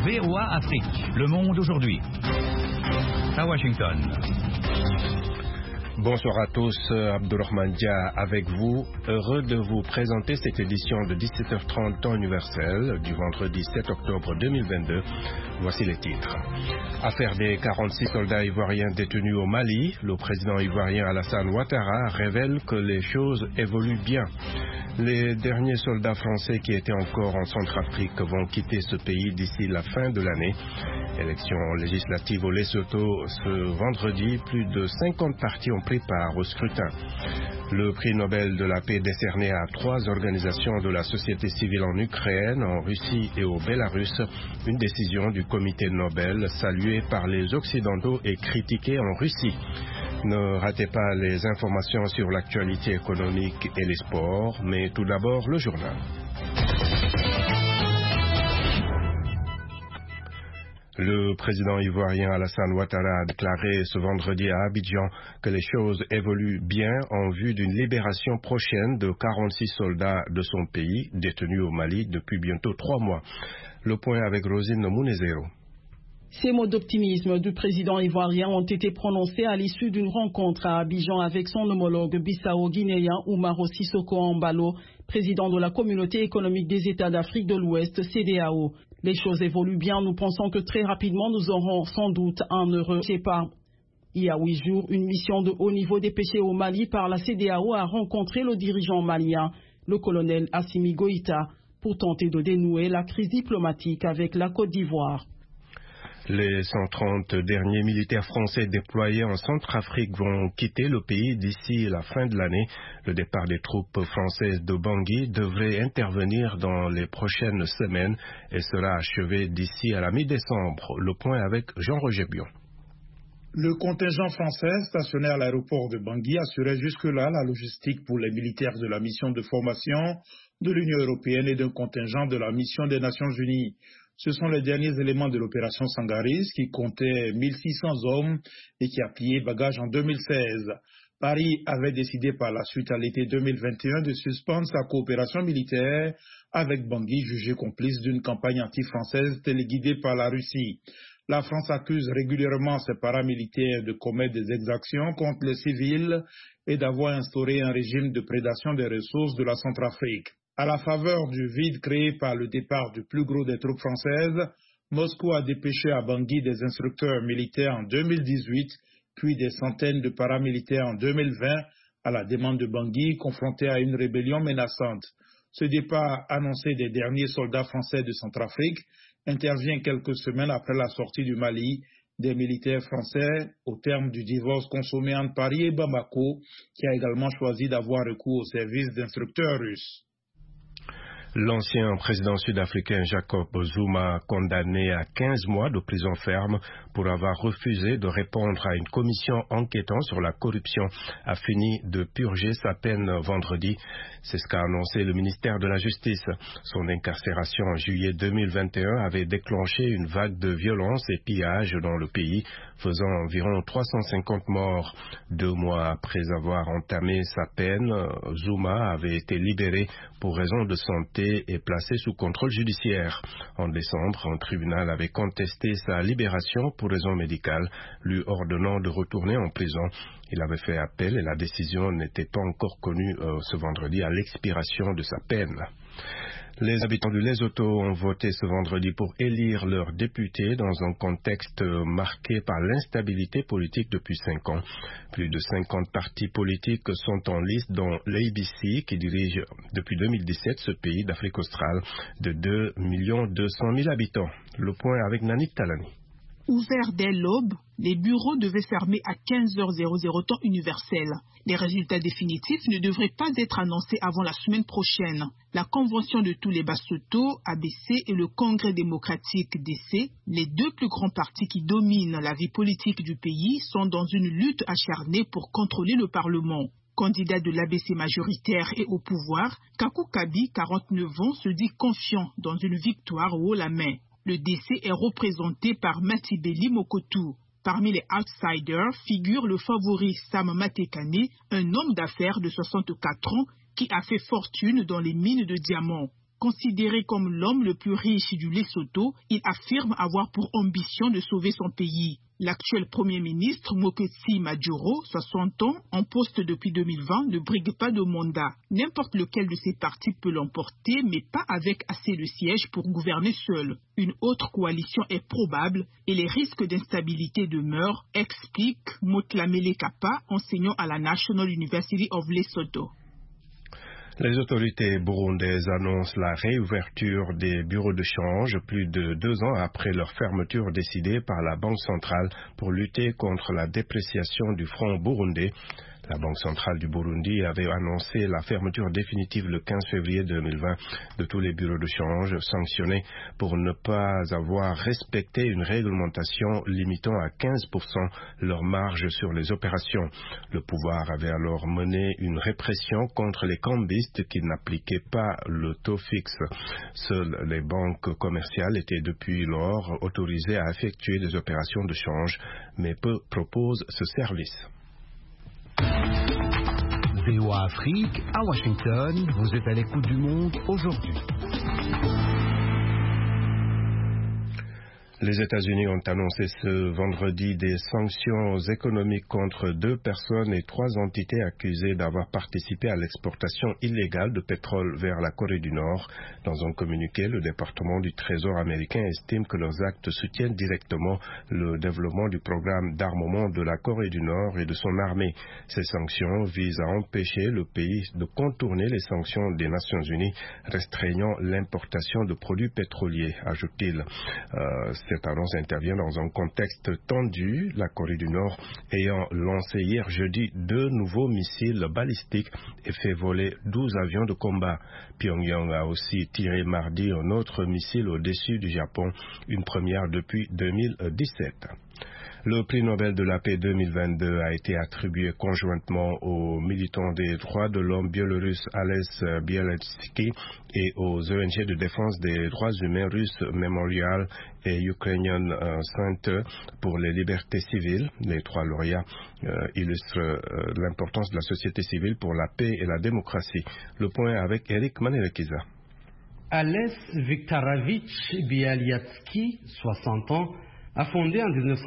VOA Afrique, le monde aujourd'hui. À Washington. Bonsoir à tous, Abdourahmane Dia avec vous. Heureux de vous présenter cette édition de 17h30 temps universel du vendredi 7 octobre 2022. Voici les titres. Affaire des 46 soldats ivoiriens détenus au Mali, le président ivoirien Alassane Ouattara révèle que les choses évoluent bien. Les derniers soldats français qui étaient encore en Centrafrique vont quitter ce pays d'ici la fin de l'année. Élections législatives au Lesotho ce vendredi, plus de 50 partis ont pris part au scrutin. Le prix Nobel de la paix décerné à 3 organisations de la société civile en Ukraine, en Russie et au Bélarus, une décision du comité Nobel saluée par les Occidentaux et critiquée en Russie. Ne ratez pas les informations sur l'actualité économique et les sports, mais tout d'abord le journal. Le président ivoirien Alassane Ouattara a déclaré ce vendredi à Abidjan que les choses évoluent bien en vue d'une libération prochaine de 46 soldats de son pays détenus au Mali depuis bientôt 3 mois. Le point avec Rosine Mounezero. Ces mots d'optimisme du président ivoirien ont été prononcés à l'issue d'une rencontre à Abidjan avec son homologue bissau-guinéen Umaro Sissoko Embalo, président de la Communauté économique des États d'Afrique de l'Ouest, CEDEAO. Les choses évoluent bien, nous pensons que très rapidement nous aurons sans doute un heureux départ. Il y a 8 jours, une mission de haut niveau dépêchée au Mali par la CEDEAO a rencontré le dirigeant malien, le colonel Assimi Goïta, pour tenter de dénouer la crise diplomatique avec la Côte d'Ivoire. Les 130 derniers militaires français déployés en Centrafrique vont quitter le pays d'ici la fin de l'année. Le départ des troupes françaises de Bangui devrait intervenir dans les prochaines semaines et sera achevé d'ici à la mi-décembre. Le point avec Jean-Roger Bion. Le contingent français stationné à l'aéroport de Bangui assurait jusque-là la logistique pour les militaires de la mission de formation de l'Union européenne et d'un contingent de la mission des Nations Unies. Ce sont les derniers éléments de l'opération Sangaris qui comptait 1600 hommes et qui a plié bagage en 2016. Paris avait décidé par la suite à l'été 2021 de suspendre sa coopération militaire avec Bangui, jugé complice d'une campagne anti-française téléguidée par la Russie. La France accuse régulièrement ses paramilitaires de commettre des exactions contre les civils et d'avoir instauré un régime de prédation des ressources de la Centrafrique. À la faveur du vide créé par le départ du plus gros des troupes françaises, Moscou a dépêché à Bangui des instructeurs militaires en 2018, puis des centaines de paramilitaires en 2020, à la demande de Bangui, confronté à une rébellion menaçante. Ce départ annoncé des derniers soldats français de Centrafrique intervient quelques semaines après la sortie du Mali des militaires français au terme du divorce consommé entre Paris et Bamako, qui a également choisi d'avoir recours au service d'instructeurs russes. L'ancien président sud-africain Jacob Zuma, condamné à 15 mois de prison ferme pour avoir refusé de répondre à une commission enquêtant sur la corruption, a fini de purger sa peine vendredi. C'est ce qu'a annoncé le ministère de la Justice. Son incarcération en juillet 2021 avait déclenché une vague de violence et pillage dans le pays, faisant environ 350 morts. 2 mois après avoir entamé sa peine, Zuma avait été libéré pour raison de santé et placé sous contrôle judiciaire. En décembre, un tribunal avait contesté sa libération pour raison médicale, lui ordonnant de retourner en prison. Il avait fait appel et la décision n'était pas encore connue ce vendredi à l'expiration de sa peine. Les habitants du Lesotho ont voté ce vendredi pour élire leurs députés dans un contexte marqué par l'instabilité politique depuis 5 ans. Plus de 50 partis politiques sont en liste, dont l'ABC qui dirige depuis 2017 ce pays d'Afrique australe de 2 200 000 habitants. Le point avec Nanit Talani. Ouvert dès l'aube, les bureaux devaient fermer à 15h00 temps universel. Les résultats définitifs ne devraient pas être annoncés avant la semaine prochaine. La convention de tous les Basotho, ABC, et le Congrès démocratique, DC, les 2 plus grands partis qui dominent la vie politique du pays, sont dans une lutte acharnée pour contrôler le Parlement. Candidat de l'ABC majoritaire et au pouvoir, Kakou Kabi, 49 ans, se dit confiant dans une victoire haut la main. Le DC est représenté par Matibeli Mokotou. Parmi les outsiders figure le favori Sam Matekane, un homme d'affaires de 64 ans qui a fait fortune dans les mines de diamants. Considéré comme l'homme le plus riche du Lesotho, il affirme avoir pour ambition de sauver son pays. L'actuel Premier ministre Mokgweetsi Maduro, 60 ans, en poste depuis 2020, ne brigue pas de mandat. N'importe lequel de ces partis peut l'emporter, mais pas avec assez de sièges pour gouverner seul. Une autre coalition est probable et les risques d'instabilité demeurent, explique Motlamele Kapa, enseignant à la National University of Lesotho. Les autorités burundaises annoncent la réouverture des bureaux de change plus de 2 ans après leur fermeture décidée par la Banque centrale pour lutter contre la dépréciation du franc burundais. La Banque centrale du Burundi avait annoncé la fermeture définitive le 15 février 2020 de tous les bureaux de change sanctionnés pour ne pas avoir respecté une réglementation limitant à 15% leur marge sur les opérations. Le pouvoir avait alors mené une répression contre les cambistes qui n'appliquaient pas le taux fixe. Seules les banques commerciales étaient depuis lors autorisées à effectuer des opérations de change, mais peu proposent ce service. VOA Afrique, à Washington, vous êtes à l'écoute du monde aujourd'hui. Les États-Unis ont annoncé ce vendredi des sanctions économiques contre 2 personnes et 3 entités accusées d'avoir participé à l'exportation illégale de pétrole vers la Corée du Nord. Dans un communiqué, le département du Trésor américain estime que leurs actes soutiennent directement le développement du programme d'armement de la Corée du Nord et de son armée. Ces sanctions visent à empêcher le pays de contourner les sanctions des Nations Unies restreignant l'importation de produits pétroliers, ajoute-t-il. Cette annonce intervient dans un contexte tendu, la Corée du Nord ayant lancé hier jeudi 2 nouveaux missiles balistiques et fait voler 12 avions de combat. Pyongyang a aussi tiré mardi un autre missile au-dessus du Japon, une première depuis 2017. Le prix Nobel de la paix 2022 a été attribué conjointement au militant des droits de l'homme biélorusse Ales Bialiatski et aux ONG de défense des droits humains russes Memorial et Ukrainian Center pour les libertés civiles. Les 3 lauréats illustrent l'importance de la société civile pour la paix et la démocratie. Le point avec Eric Manelekiza. Ales Viktorovich Bialiatski, 60 ans, a fondé en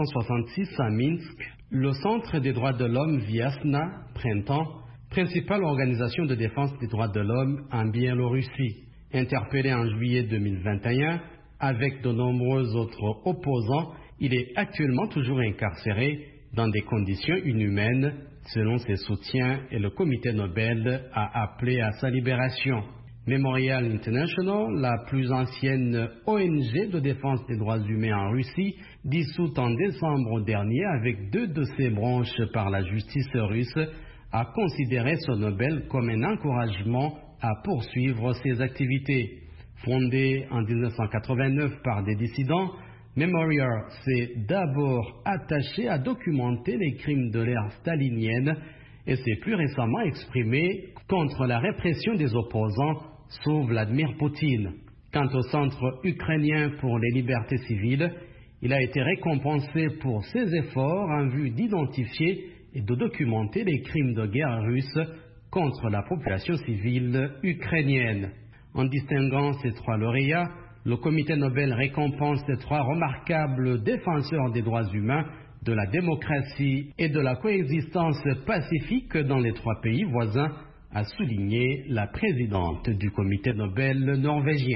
1966 à Minsk le Centre des droits de l'homme Viasna Printemps, principale organisation de défense des droits de l'homme en Biélorussie. Interpellé en juillet 2021, avec de nombreux autres opposants, il est actuellement toujours incarcéré dans des conditions inhumaines, selon ses soutiens, et le comité Nobel a appelé à sa libération. Memorial International, la plus ancienne ONG de défense des droits humains en Russie, dissoute en décembre dernier avec 2 de ses branches par la justice russe, a considéré ce Nobel comme un encouragement à poursuivre ses activités. Fondée en 1989 par des dissidents, Memorial s'est d'abord attaché à documenter les crimes de l'ère stalinienne et s'est plus récemment exprimé contre la répression des opposants sous Vladimir Poutine. Quant au Centre ukrainien pour les libertés civiles, il a été récompensé pour ses efforts en vue d'identifier et de documenter les crimes de guerre russes contre la population civile ukrainienne. En distinguant ces 3 lauréats, le comité Nobel récompense les 3 remarquables défenseurs des droits humains, de la démocratie et de la coexistence pacifique dans les 3 pays voisins, a souligné la présidente du comité Nobel norvégien.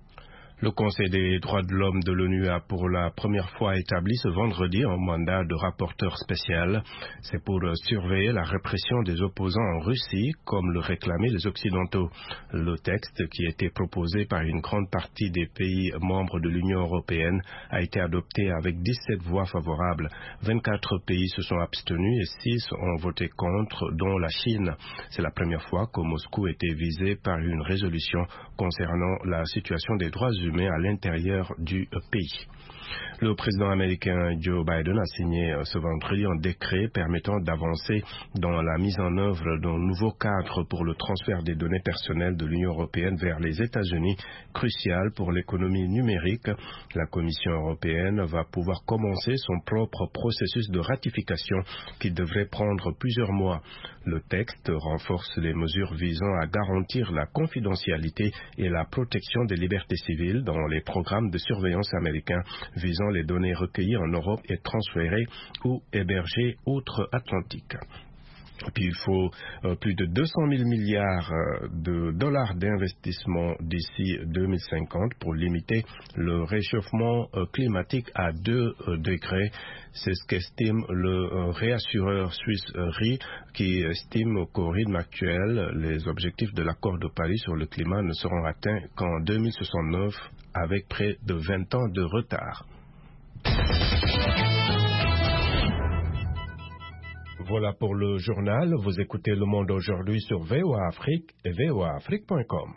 Le Conseil des droits de l'homme de l'ONU a pour la première fois établi ce vendredi un mandat de rapporteur spécial. C'est pour surveiller la répression des opposants en Russie, comme le réclamaient les Occidentaux. Le texte, qui a été proposé par une grande partie des pays membres de l'Union européenne, a été adopté avec 17 voix favorables. 24 pays se sont abstenus et 6 ont voté contre, dont la Chine. C'est la première fois que Moscou était visé par une résolution concernant la situation des droits humains à l'intérieur du pays. Le président américain Joe Biden a signé ce vendredi un décret permettant d'avancer dans la mise en œuvre d'un nouveau cadre pour le transfert des données personnelles de l'Union européenne vers les États-Unis, crucial pour l'économie numérique. La Commission européenne va pouvoir commencer son propre processus de ratification qui devrait prendre plusieurs mois. Le texte renforce les mesures visant à garantir la confidentialité et la protection des libertés civiles dans les programmes de surveillance américains visant les données recueillies en Europe et transférées ou hébergées outre-Atlantique. Et puis il faut plus de 200 000 milliards de dollars d'investissement d'ici 2050 pour limiter le réchauffement climatique à 2 degrés. C'est ce qu'estime le réassureur suisse RI, qui estime qu'au rythme actuel, les objectifs de l'accord de Paris sur le climat ne seront atteints qu'en 2069, avec près de 20 ans de retard. Voilà pour le journal. Vous écoutez Le Monde aujourd'hui sur VOA Afrique et voaafrique.com.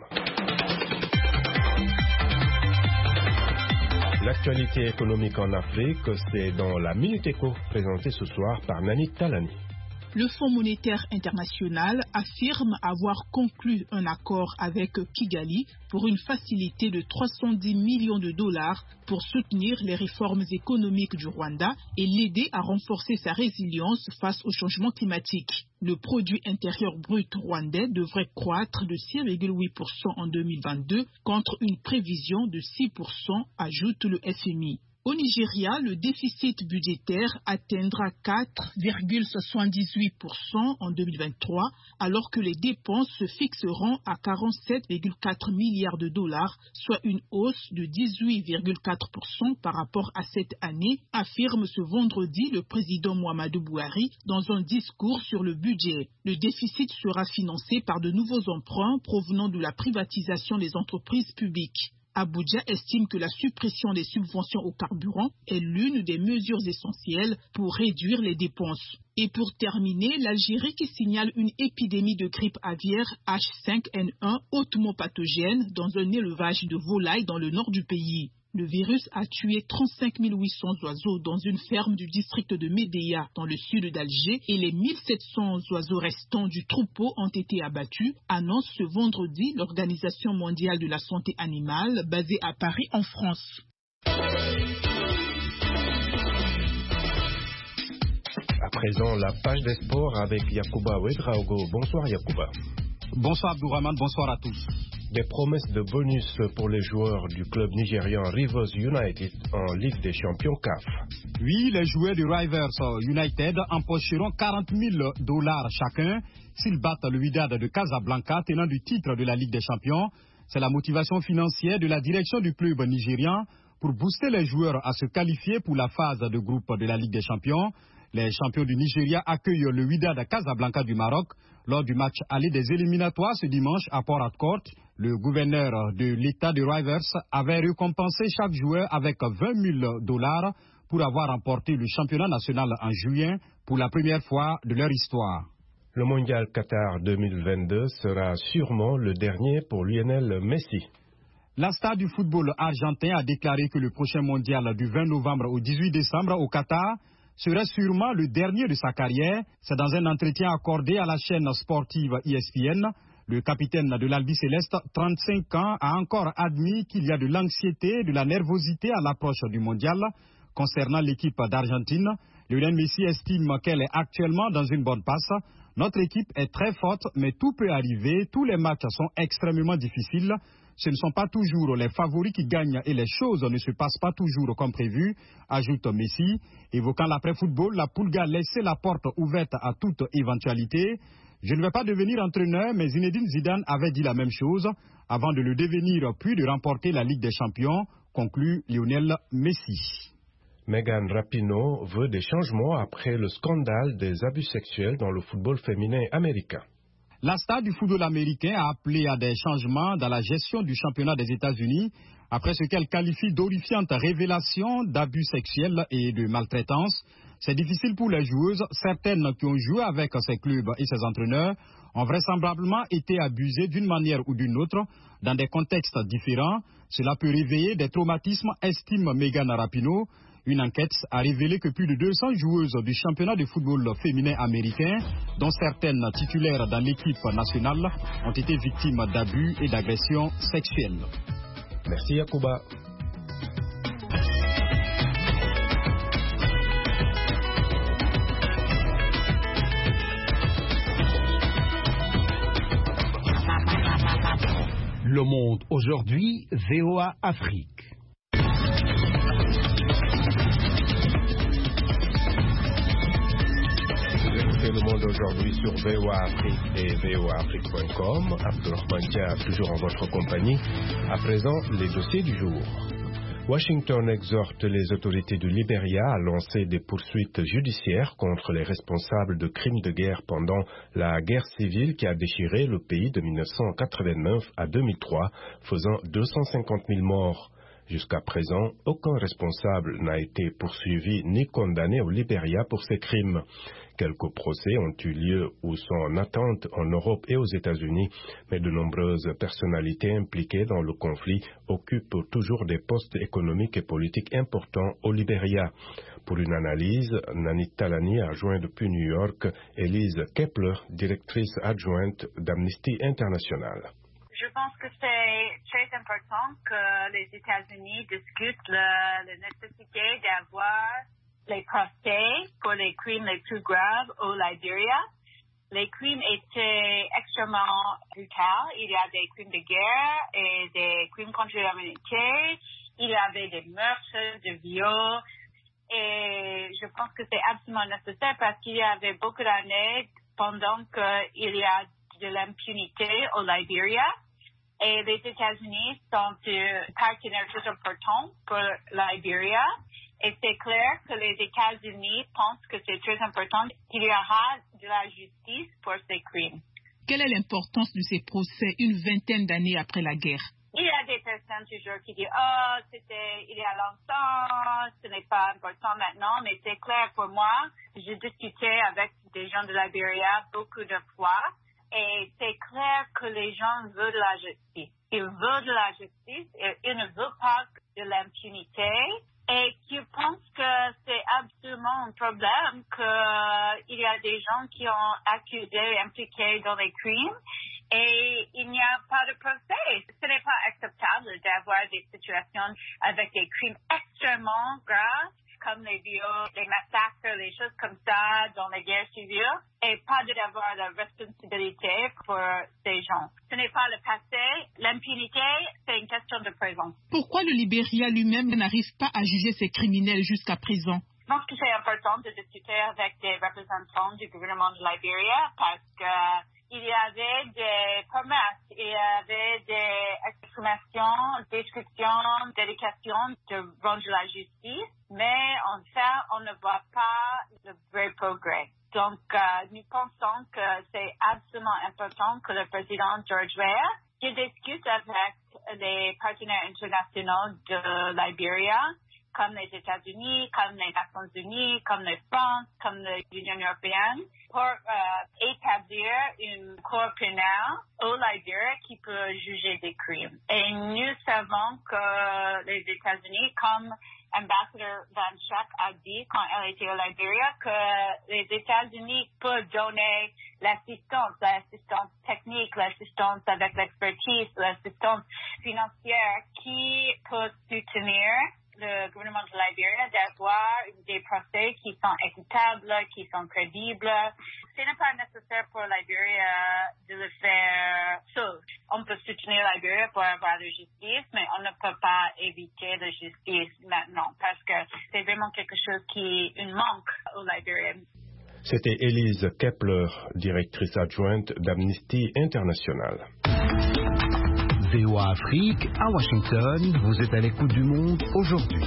L'actualité économique en Afrique, c'est dans la Minute Éco, présentée ce soir par Nani Talani. Le Fonds monétaire international affirme avoir conclu un accord avec Kigali pour une facilité de 310 millions de dollars pour soutenir les réformes économiques du Rwanda et l'aider à renforcer sa résilience face au changement climatique. Le produit intérieur brut rwandais devrait croître de 6,8% en 2022 contre une prévision de 6%, ajoute le FMI. Au Nigeria, le déficit budgétaire atteindra 4,78% en 2023, alors que les dépenses se fixeront à 47,4 milliards de dollars, soit une hausse de 18,4% par rapport à cette année, affirme ce vendredi le président Muhammadu Buhari dans un discours sur le budget. Le déficit sera financé par de nouveaux emprunts provenant de la privatisation des entreprises publiques. Abuja estime que la suppression des subventions au carburant est l'une des mesures essentielles pour réduire les dépenses. Et pour terminer, l'Algérie qui signale une épidémie de grippe aviaire H5N1 hautement pathogène dans un élevage de volailles dans le nord du pays. Le virus a tué 35 800 oiseaux dans une ferme du district de Médéa, dans le sud d'Alger, et les 1700 oiseaux restants du troupeau ont été abattus, annonce ce vendredi l'Organisation mondiale de la santé animale, basée à Paris, en France. À présent, la page des sports avec Yacouba Ouedraogo. Bonsoir Yacouba. Bonsoir Abdourahmane, bonsoir à tous. Des promesses de bonus pour les joueurs du club nigérian Rivers United en Ligue des Champions CAF. Oui, les joueurs du Rivers United empocheront $40 000 chacun s'ils battent le Wydad de Casablanca, tenant du titre de la Ligue des Champions. C'est la motivation financière de la direction du club nigérian pour booster les joueurs à se qualifier pour la phase de groupe de la Ligue des Champions. Les champions du Nigeria accueillent le Wydad Casablanca du Maroc lors du match aller des éliminatoires ce dimanche à Port Harcourt. Le gouverneur de l'État de Rivers avait récompensé chaque joueur avec $20 000 pour avoir remporté le championnat national en juillet pour la première fois de leur histoire. Le mondial Qatar 2022 sera sûrement le dernier pour Lionel Messi. La star du football argentin a déclaré que le prochain mondial du 20 novembre au 18 décembre au Qatar serait sûrement le dernier de sa carrière. C'est dans un entretien accordé à la chaîne sportive ESPN. Le capitaine de l'Albi Céleste, 35 ans, a encore admis qu'il y a de l'anxiété, de la nervosité à l'approche du mondial. Concernant l'équipe d'Argentine, Lionel Messi estime qu'elle est actuellement dans une bonne passe. Notre équipe est très forte, mais tout peut arriver. Tous les matchs sont extrêmement difficiles. Ce ne sont pas toujours les favoris qui gagnent et les choses ne se passent pas toujours comme prévu, ajoute Messi. Évoquant l'après-football, la Pulga a laissé la porte ouverte à toute éventualité. Je ne vais pas devenir entraîneur, mais Zinedine Zidane avait dit la même chose avant de le devenir puis de remporter la Ligue des Champions, conclut Lionel Messi. Megan Rapinoe veut des changements après le scandale des abus sexuels dans le football féminin américain. La star du football américain a appelé à des changements dans la gestion du championnat des États-Unis après ce qu'elle qualifie d'horrifiante révélation d'abus sexuels et de maltraitance. C'est difficile pour les joueuses. Certaines qui ont joué avec ces clubs et ces entraîneurs ont vraisemblablement été abusées d'une manière ou d'une autre dans des contextes différents. Cela peut réveiller des traumatismes, estime Megan Rapinoe. Une enquête a révélé que plus de 200 joueuses du championnat de football féminin américain, dont certaines titulaires dans l'équipe nationale, ont été victimes d'abus et d'agressions sexuelles. Merci Yacouba. Le Monde aujourd'hui, VOA Afrique. Le Monde aujourd'hui sur VOA Afrique et voaafrique.com. Abdourahmane Dia, toujours en votre compagnie. À présent, les dossiers du jour. Washington exhorte les autorités du Libéria à lancer des poursuites judiciaires contre les responsables de crimes de guerre pendant la guerre civile qui a déchiré le pays de 1989 à 2003, faisant 250 000 morts. Jusqu'à présent, aucun responsable n'a été poursuivi ni condamné au Libéria pour ces crimes. Quelques procès ont eu lieu ou sont en attente en Europe et aux États-Unis, mais de nombreuses personnalités impliquées dans le conflit occupent toujours des postes économiques et politiques importants au Libéria. Pour une analyse, Nanit Talani a joint depuis New York Elise Kepler, directrice adjointe d'Amnesty International. Je pense que c'est très important que les États-Unis discutent la nécessité d'avoir les procès pour les crimes les plus graves au Libéria. Les crimes étaient extrêmement brutaux. Il y a des crimes de guerre et des crimes contre l'humanité. Il y avait des meurtres, des viols. Et je pense que c'est absolument nécessaire parce qu'il y avait beaucoup d'années pendant qu'il y a de l'impunité au Libéria. Et les États-Unis sont un partenaire très important pour le Libéria. Et c'est clair que les États-Unis pensent que c'est très important qu'il y aura de la justice pour ces crimes. Quelle est l'importance de ces procès une vingtaine d'années après la guerre? Il y a des personnes toujours qui disent « Oh, c'était il y a longtemps, ce n'est pas important maintenant », mais c'est clair pour moi. J'ai discuté avec des gens de Libéria beaucoup de fois. Et c'est clair que les gens veulent de la justice. Ils veulent de la justice et ils ne veulent pas de l'impunité. Et je pense que c'est absolument un problème qu'il y a des gens qui ont accusé, impliqués dans les crimes et il n'y a pas de procès. Ce n'est pas acceptable d'avoir des situations avec des crimes extrêmement graves comme les viols, les massacres, les choses comme ça dans les guerres civiles, et pas d'avoir la responsabilité pour ces gens. Ce n'est pas le passé. L'impunité, c'est une question de présent. Pourquoi le Libéria lui-même n'arrive pas à juger ces criminels jusqu'à présent? Je pense que c'est important de discuter avec des représentants du gouvernement de Libéria parce que il y avait des promesses, il y avait des exprimations, descriptions, dédications de rendre la justice, mais en fait, on ne voit pas le vrai progrès. Donc, nous pensons que c'est absolument important que le président George Weah discute avec les partenaires internationaux de Libéria, comme les États-Unis, comme les Nations Unies, comme la France, comme l'Union européenne, pour établir une cour pénale au Libéria qui peut juger des crimes. Et nous savons que les États-Unis, comme ambassadeur Van Schack a dit quand elle était au Libéria, que les États-Unis peuvent donner l'assistance technique, l'assistance avec l'expertise, l'assistance financière qui peut soutenir le gouvernement de Libéria d'avoir des procès qui sont équitables, qui sont crédibles. Ce n'est pas nécessaire pour Libéria de le faire seul. On peut soutenir Libéria pour avoir la justice, mais on ne peut pas éviter la justice maintenant parce que c'est vraiment quelque chose qui manque au Libéria. C'était Elise Kepler, directrice adjointe d'Amnesty International. VOA Afrique, à Washington, vous êtes à l'écoute du monde aujourd'hui.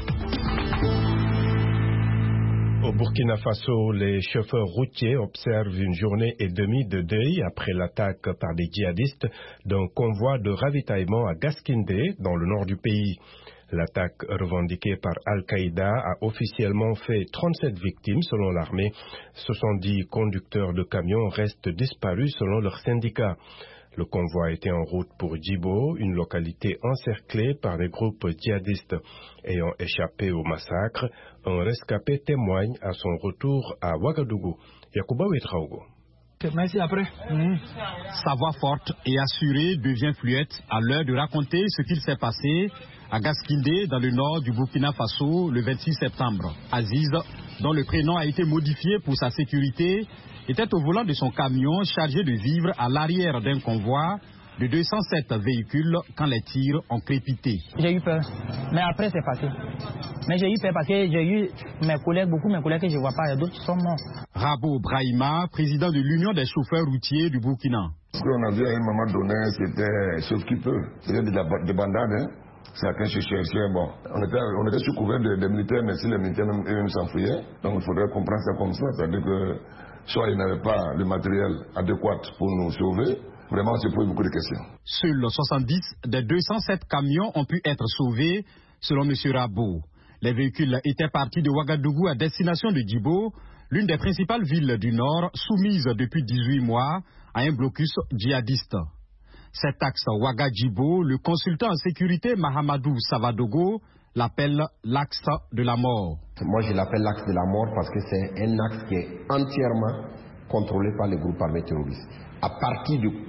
Au Burkina Faso, les chauffeurs routiers observent une journée et demie de deuil après l'attaque par des djihadistes d'un convoi de ravitaillement à Gaskindé, dans le nord du pays. L'attaque revendiquée par Al-Qaïda a officiellement fait 37 victimes selon l'armée. 70 conducteurs de camions restent disparus selon leur syndicat. Le convoi était en route pour Djibo, une localité encerclée par des groupes djihadistes. Ayant échappé au massacre, un rescapé témoigne à son retour à Ouagadougou. Yacouba Ouetraogo. Merci après. Sa voix forte et assurée devient fluette à l'heure de raconter ce qu'il s'est passé à Gaskindé, dans le nord du Burkina Faso, le 26 septembre. Aziz, dont le prénom a été modifié pour sa sécurité, était au volant de son camion chargé de vivres à l'arrière d'un convoi de 207 véhicules quand les tirs ont crépité. J'ai eu peur, mais après c'est passé. Mais j'ai eu peur parce que j'ai eu beaucoup mes collègues que je ne vois pas, d'autres qui sont morts. Rabo Brahima, président de l'Union des chauffeurs routiers du Burkina. Ce qu'on a vu à un moment donné, c'était sauf qui peut. C'était des bandades, hein. Chacun se cherchait. Bon, on était sous couvert des militaires, mais si les militaires eux-mêmes s'enfuyaient, donc il faudrait comprendre ça comme ça. C'est-à-dire que soit ils n'avaient pas le matériel adéquat pour nous sauver. Vraiment, on se pose beaucoup de questions. Seuls 70 des 207 camions ont pu être sauvés, selon M. Rabo. Les véhicules étaient partis de Ouagadougou à destination de Djibo, l'une des principales villes du Nord, soumise depuis 18 mois à un blocus djihadiste. Cet axe Ouaga-Djibo, le consultant en sécurité Mahamadou Savadogo l'appelle l'axe de la mort. Moi, je l'appelle l'axe de la mort parce que c'est un axe qui est entièrement contrôlé par les groupes armés terroristes. À partir de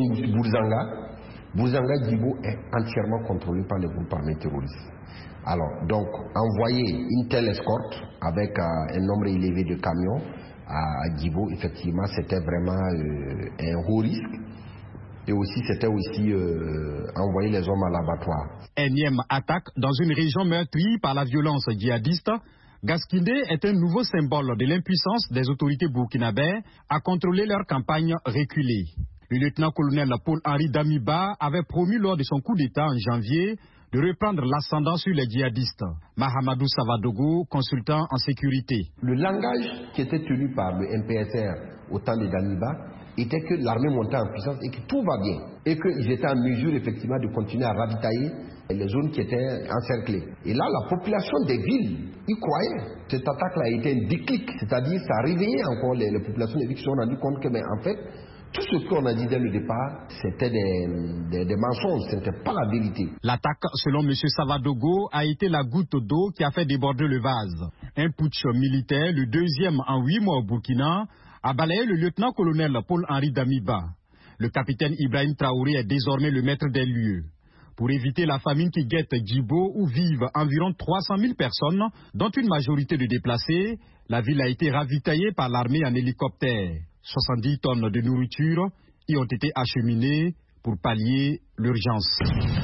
Bouzanga-Djibo est entièrement contrôlé par les groupes armés terroristes. Alors, donc, envoyer une telle escorte avec un nombre élevé de camions à Djibo, effectivement, c'était vraiment un haut risque. Et aussi, c'était aussi envoyer les hommes à l'abattoir. Énième attaque dans une région meurtrie par la violence djihadiste. Gaskindé est un nouveau symbole de l'impuissance des autorités burkinabè à contrôler leur campagne reculée. Le lieutenant-colonel Paul-Henri Damiba avait promis lors de son coup d'État en janvier de reprendre l'ascendant sur les djihadistes. Mahamadou Savadogo, consultant en sécurité. Le langage qui était tenu par le MPSR au temps de Damiba était que l'armée montait en puissance et que tout va bien. Et qu'ils étaient en mesure effectivement de continuer à ravitailler les zones qui étaient encerclées. Et là, la population des villes y croyait. Cette attaque-là a été un déclic, c'est-à-dire ça a réveillé encore les populations des villes qui se sont rendues compte que, en fait, tout ce qu'on a dit dès le départ, c'était des mensonges, ce n'était pas la vérité. L'attaque, selon M. Savadogo, a été la goutte d'eau qui a fait déborder le vase. Un putsch militaire, le deuxième en 8 mois au Burkina, a balayé le lieutenant-colonel Paul-Henri Damiba. Le capitaine Ibrahim Traoré est désormais le maître des lieux. Pour éviter la famine qui guette Djibo, où vivent environ 300 000 personnes, dont une majorité de déplacés, la ville a été ravitaillée par l'armée en hélicoptère. 70 tonnes de nourriture y ont été acheminées pour pallier l'urgence.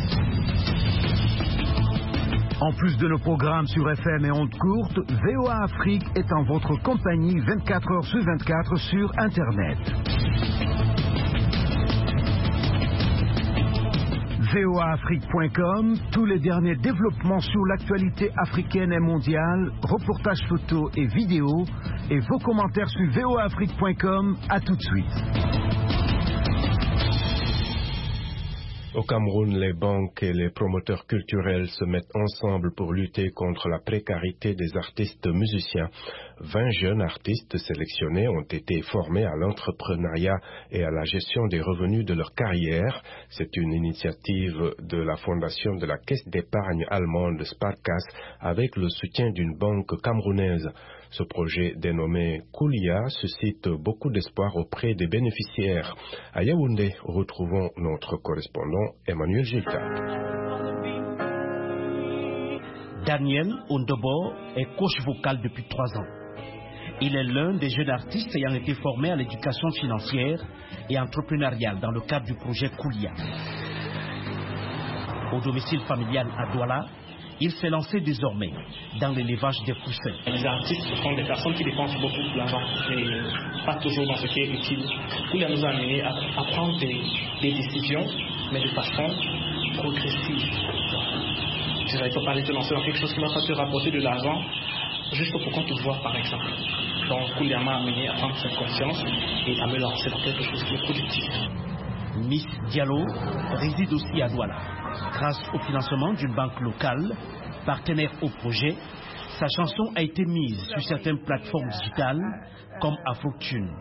En plus de nos programmes sur FM et ondes courtes, VOA Afrique est en votre compagnie 24 heures sur 24 sur Internet. voaafrique.com, tous les derniers développements sur l'actualité africaine et mondiale, reportages photos et vidéos, et vos commentaires sur voaafrique.com. À tout de suite. Au Cameroun, les banques et les promoteurs culturels se mettent ensemble pour lutter contre la précarité des artistes musiciens. 20 jeunes artistes sélectionnés ont été formés à l'entrepreneuriat et à la gestion des revenus de leur carrière. C'est une initiative de la fondation de la Caisse d'épargne allemande Sparkasse avec le soutien d'une banque camerounaise. Ce projet dénommé Koulia suscite beaucoup d'espoir auprès des bénéficiaires. À Yaoundé, retrouvons notre correspondant Emmanuel Gilta. Daniel Ondobo est coach vocal depuis 3 ans. Il est l'un des jeunes artistes ayant été formés à l'éducation financière et entrepreneuriale dans le cadre du projet Koulia. Au domicile familial à Douala, il s'est lancé désormais dans l'élevage des poussins. Les artistes sont des personnes qui dépensent beaucoup d'argent et pas toujours dans ce qui est utile. Koulia nous a amené à prendre des décisions, mais de façon progressive. Je n'avais pas parlé de lancer dans quelque chose qui m'a pas te rapporter de l'argent, juste pour qu'on te voit par exemple. Donc Koulia m'a amené à prendre cette conscience et à me lancer dans quelque chose qui est productif. Miss Diallo réside aussi à Douala. Grâce au financement d'une banque locale, partenaire au projet, sa chanson a été mise sur certaines plateformes digitales comme Afrotune.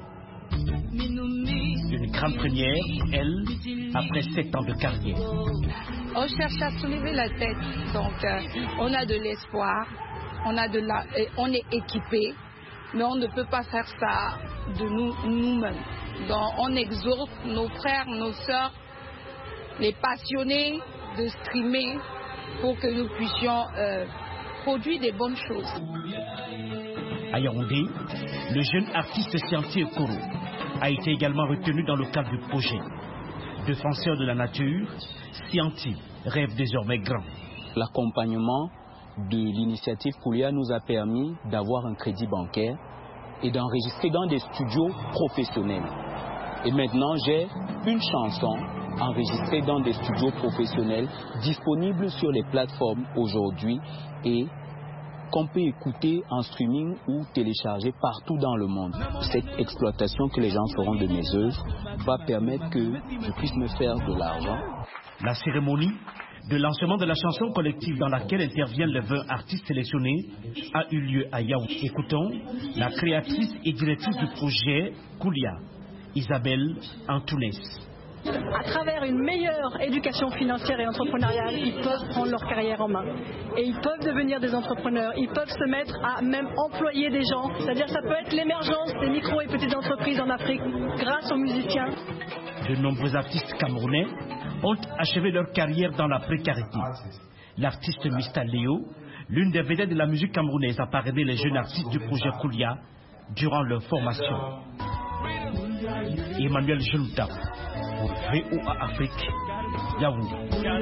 Une grande première, elle, après 7 ans de carrière. On cherche à soulever la tête, donc on a de l'espoir, on est équipé, mais on ne peut pas faire ça de nous-mêmes. Donc on exhorte nos frères, nos sœurs, les passionnés de streamer pour que nous puissions produire des bonnes choses. À Yaoundé, le jeune artiste Sianti Okoro a été également retenu dans le cadre du projet. Défenseur de la nature, Sianti rêve désormais grand. L'accompagnement de l'initiative Koulia nous a permis d'avoir un crédit bancaire et d'enregistrer dans des studios professionnels. Et maintenant, j'ai une chanson enregistrée dans des studios professionnels disponibles sur les plateformes aujourd'hui et qu'on peut écouter en streaming ou télécharger partout dans le monde. Cette exploitation que les gens feront de mes œuvres va permettre que je puisse me faire de l'argent. La cérémonie de lancement de la chanson collective dans laquelle interviennent les 20 artistes sélectionnés a eu lieu à Yaoundé. Écoutons la créatrice et directrice du projet Koulia, Isabelle Antunes. À travers une meilleure éducation financière et entrepreneuriale, ils peuvent prendre leur carrière en main. Et ils peuvent devenir des entrepreneurs. Ils peuvent se mettre à même employer des gens. C'est-à-dire ça peut être l'émergence des micro et petites entreprises en Afrique grâce aux musiciens. De nombreux artistes camerounais ont achevé leur carrière dans la précarité. L'artiste Mista Léo, l'une des vedettes de la musique camerounaise, a parrainé les jeunes artistes du projet Koulia durant leur formation. Emmanuel Gelouta pour VOA Afrique, Yaoundé.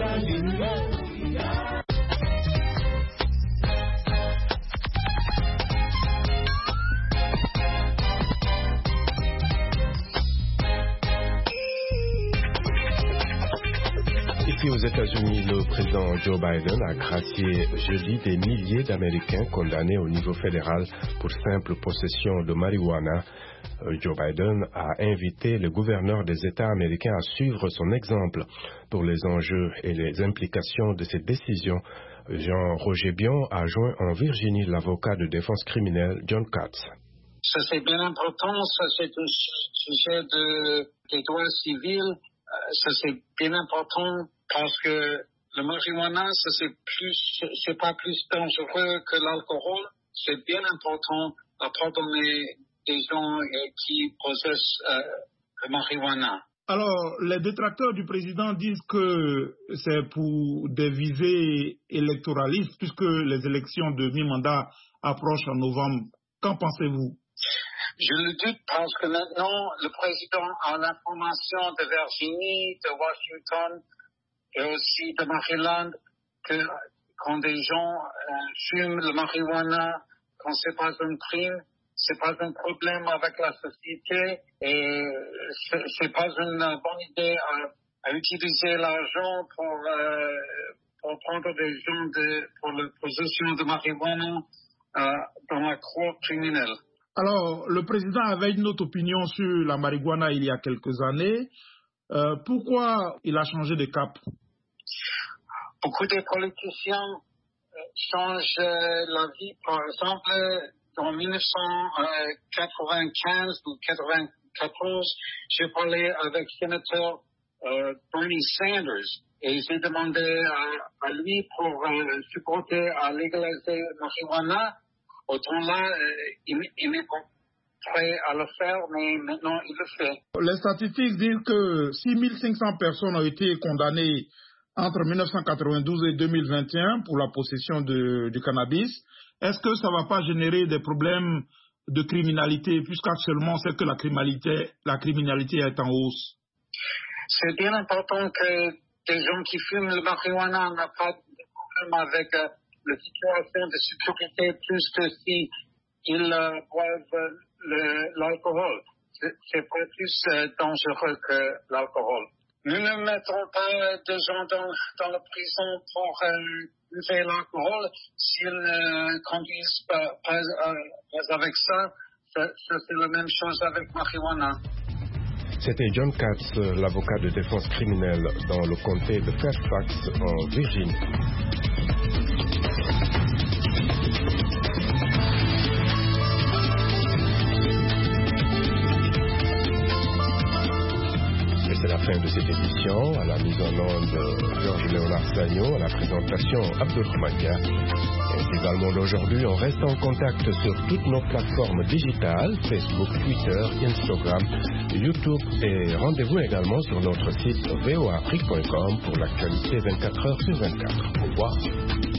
Et puis aux États-Unis, le président Joe Biden a gracié jeudi des milliers d'Américains condamnés au niveau fédéral pour simple possession de marijuana. Joe Biden a invité les gouverneurs des États américains à suivre son exemple pour les enjeux et les implications de cette décision. Jean-Roger Bion a joint en Virginie l'avocat de défense criminelle John Katz. Ça c'est bien important, ça c'est un sujet des droits civils, ça c'est bien important parce que le marijuana, ça c'est pas plus dangereux que l'alcool, c'est bien important à pardonner des gens qui possèdent le marijuana. Alors, les détracteurs du président disent que c'est pour des visées électoralistes puisque les élections de mi-mandat approchent en novembre. Qu'en pensez-vous? Je le doute parce que maintenant, le président a l'information de Virginie, de Washington et aussi de Maryland que quand des gens fument le marijuana, quand c'est pas un crime, c'est pas un problème avec la société et c'est pas une bonne idée à utiliser l'argent pour prendre des gens pour la possession de marijuana dans la cour criminelle. Alors, le président avait une autre opinion sur la marijuana il y a quelques années. Pourquoi il a changé de cap? Beaucoup de politiciens changent la vie. Par exemple, en 1995 ou 1994, j'ai parlé avec le sénateur Bernie Sanders et j'ai demandé à lui pour supporter à légaliser la marijuana. Autant là, il n'est pas prêt à le faire, mais maintenant il le fait. Les statistiques disent que 6500 personnes ont été condamnées entre 1992 et 2021 pour la possession du cannabis. Est-ce que ça ne va pas générer des problèmes de criminalité, puisqu'actuellement, c'est que la criminalité est en hausse? C'est bien important que des gens qui fument le marijuana n'ont pas de problème avec la situation de sécurité, plus que si ils boivent l'alcool. C'est pas plus dangereux que l'alcool. Nous ne mettrons pas de gens dans la prison pour user l'alcool s'ils ne conduisent pas avec ça. C'est la même chose avec marijuana. C'était John Katz, l'avocat de défense criminelle dans le comté de Fairfax en Virginie. de cette édition. À la mise en onde, Georges Léonard Sagnon, à la présentation, Abdelrahman Dia. Et également d'aujourd'hui, on reste en contact sur toutes nos plateformes digitales, Facebook, Twitter, Instagram, YouTube, et rendez-vous également sur notre site voaafrique.com pour l'actualité 24 heures sur 24. Au revoir.